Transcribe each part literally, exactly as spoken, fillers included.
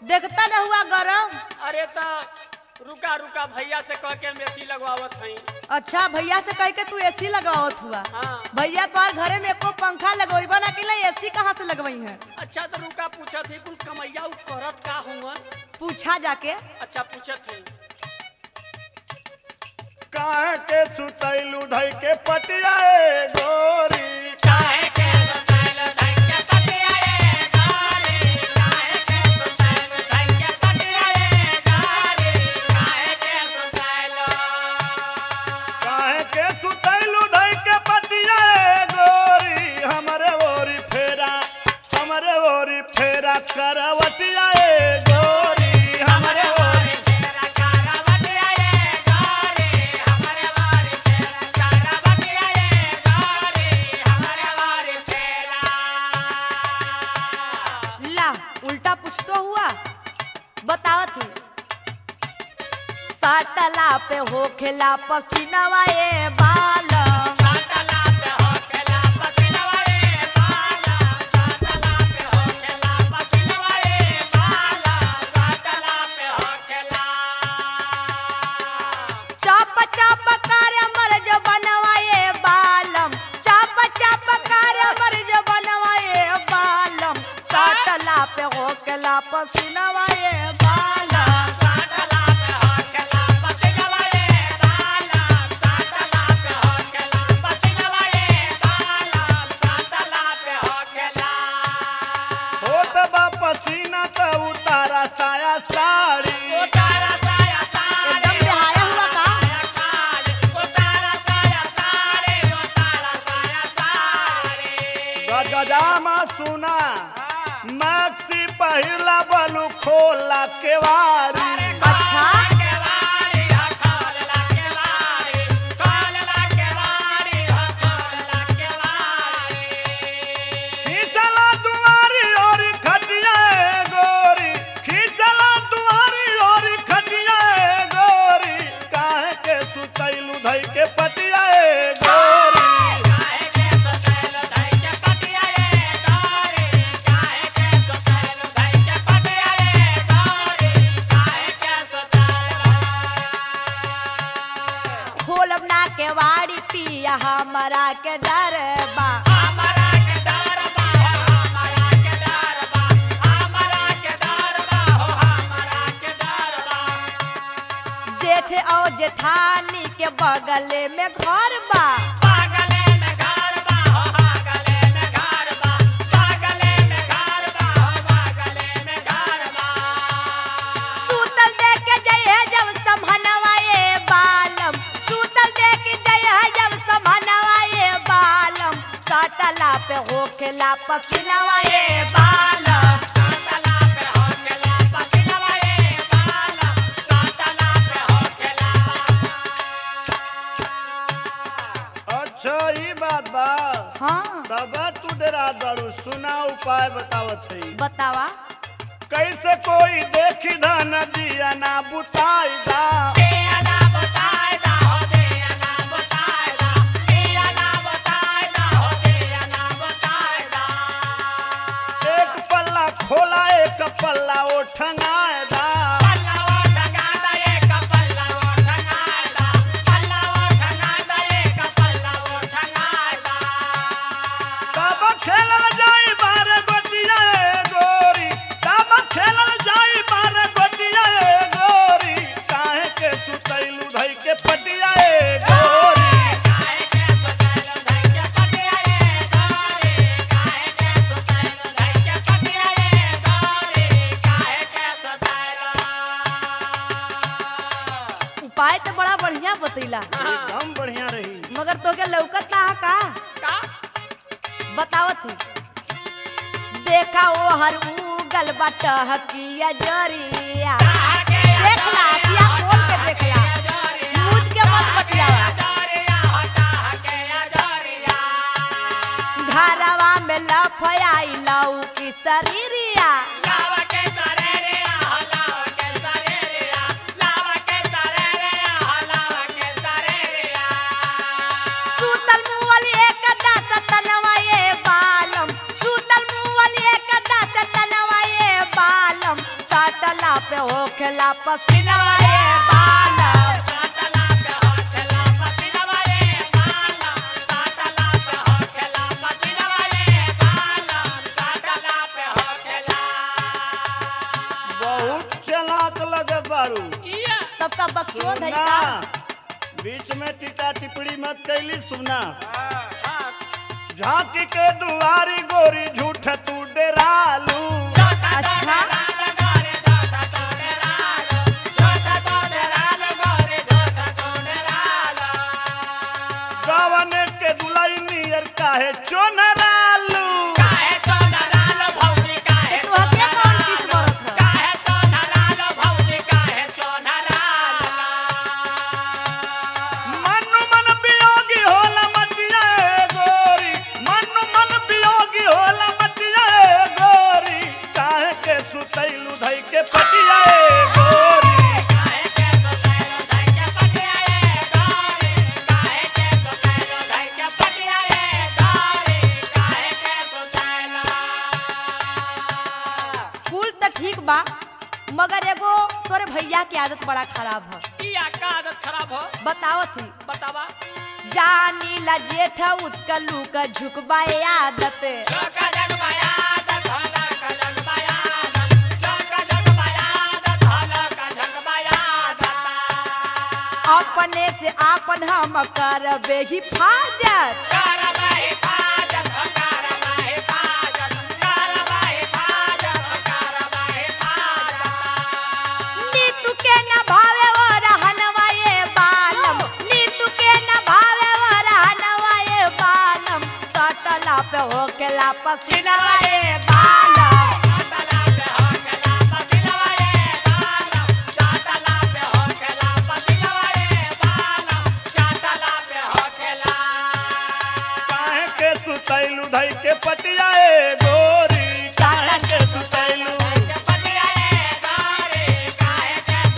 देखता न हुआ गरम। अरे तो रुका रुका भैया से कह के हम एसी लगवावत हई। अच्छा भैया से कह के तू एसी लगावत हुआ। हाँ। भैया तुम्हारे घरे में एको पंखा लगवाइबा ना कि एसी कहाँ से लगवाई है? अच्छा तो रुका पूछत थी कुल कमैया उ करत का हुआ? पूछा जाके। अच्छा पूछत थी काहे के सुतैलू धई के पटिया ए गोरी, काहे के सुतैलू धई के पटिया ए गोरी, काहे के सुतैलू धई के पटिया ए गोरी, काहे के सुतैलू काहे के सुतैलू धई के पटिया ए गोरी, हमरे ओरी फेरा हमरे ओरी फेरा करवटिया ए गोरी, हमरे ओरी फेरा करवटिया ए गोरी, हमरे वारी फेरा करवटिया ए गोरी, हमरे वारी फेरा। ला उल्टा पूछतो हुआ। बतावत हूँ। साटला पे होखेला पसीनावा ए बालम, साटला पे होखेला पसीनावा ए बालम, साटला पे होखेला पसीनावा ए बालम, साटला पे होखेला। चाप चाप कार्य मर जो बनवाए बालम, चाप चाप कार्य मर जो बनवाए बालम, साटला पे होखेला पसीनावा ए बालम। साटला पे होखेला पसीनावा ए बालम, साटला पे होखेला पसीनावा ए बालम, साटला पे होखेला। होत बा पसीना त उतारा साया साड़ी, उतारा साया साड़ी, एकदम बेहाया हुआ का? उतारा साया साड़ी, उतारा साया साड़ी। गजामा सुना मैक्सी पहिला बलू खोला केवारी, अच्छा केवाड़ी हो खोलला केवाड़ी, खोलला केवाड़ी हो खोलला केवाड़ी। खींचला दुआरी और खटिया ए गोरी, खींचला दुआरी और खटिया ए गोरी, काहे के सुतैलू धई के पटिया ए गोरी, काहे के सुतैलू धई के पटिया ए गोरी, काहे के सुतैलू धई के पटिया ए गोरी, काहे के सुतैलू। खोलब ना के वाड़ी पिया हमारा के डर बा, हमरा के डर बा हो, हमरा के डर बा, हमरा के डर बा हो, हमरा के डर बा। जेठ और जेठानी के बगले में घर बा, पागले में घर बा हो, पागले में घर बा, पागले में घर बा हो, पागले में घर बा। सूतल दे के जय जब समहनवाए बालम, सूतल दे के जय जब समहनवाए बालम, साटला पे होखेला पसीनावाए बालम। साटला पे होखेला पसीनावा ए बालम, साटला पे होखेला। अच्छा ई बात बा, हाँ तब तू डरा दारू सुना उपाय बतावत हई। बतावा। कैसे कोई देखी धन दिया ना बुताई दा, दिया ना बताए दा हो, दिया ना बताए दा, दिया ना बताए दा हो, दिया ना बताए दा। एक पल्ला खोला एक पल्ला ओ ठंगाए दा, पल्ला वो ठगा दा एक पल्ला वो ठगा दा, पल्ला वो ठगा दा एक पल्ला वो ठगा दा। तब खेलल जाई बारे गोटिया ए गोरी, तब खेलल जाई बारे गोटिया ए गोरी, काहे के सुतैलू धई के पटिया ए गोरी, काहे के सुतैलू धई के पटिया ए गोरी, काहे के सुतैलू धई के पटिया ए गोरी, काहे के सुतैलू। उपाय तो बड़ा बढ़िया बतैला, एकदम बढ़िया रही। मगर तोके लौकत ना का? का बतावत हूँ। देखा वो हर उगल बटह किया जरिया, देखला किया खोल के देखला, मूद के मत बतियावा। घरवा में लफयाई लऊ की शरीरिया, सूतल मुअल एक दास तनवा ए बालम, सूतल मुअल एक दास तनवा ए बालम, साट होकेला पसीनवा ये बालम साटला पे होखेला पसीनवा ये बालम साटला पे होखेला पसीनवा ये बालम साटला पे होखेला बहुत चलाक लगे बारू इया सबका बक्सो धई सुना का बीच में टीका टिप्पणी मत कैली सुना हां झांकी के दुआरी गोरी झूठ तू डेरालू अच्छा गावन के दुलाई नियर काहे चोनरालू तो हके कौन किस बरत है मनु मन वियोगी होला मटिया ए गोरी मनु मन वियोगी होला मटिया ए गोरी काहे के सुतैलू धई के पटिया ए गोरी कुल तो ठीक बा मगर एगो तोरे भैया की आदत बड़ा खराब है खराब हो बतावत ही बतावा जानी ला जेठ उत्कलू का झुकबाए आदत अपने से आपन हम करबे हिफाजत नीतू के न भावे वो रहनवा ये बालम नीतू के न भावे वो रहनवा ये बालम सटला पे होकेला पसीनवा ये बालम काहे के सुतैलू धई के पटिया ए गोरी काहे के सुतैलू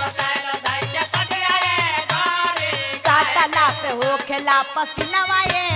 सटला पे होकेला पसीनवा ये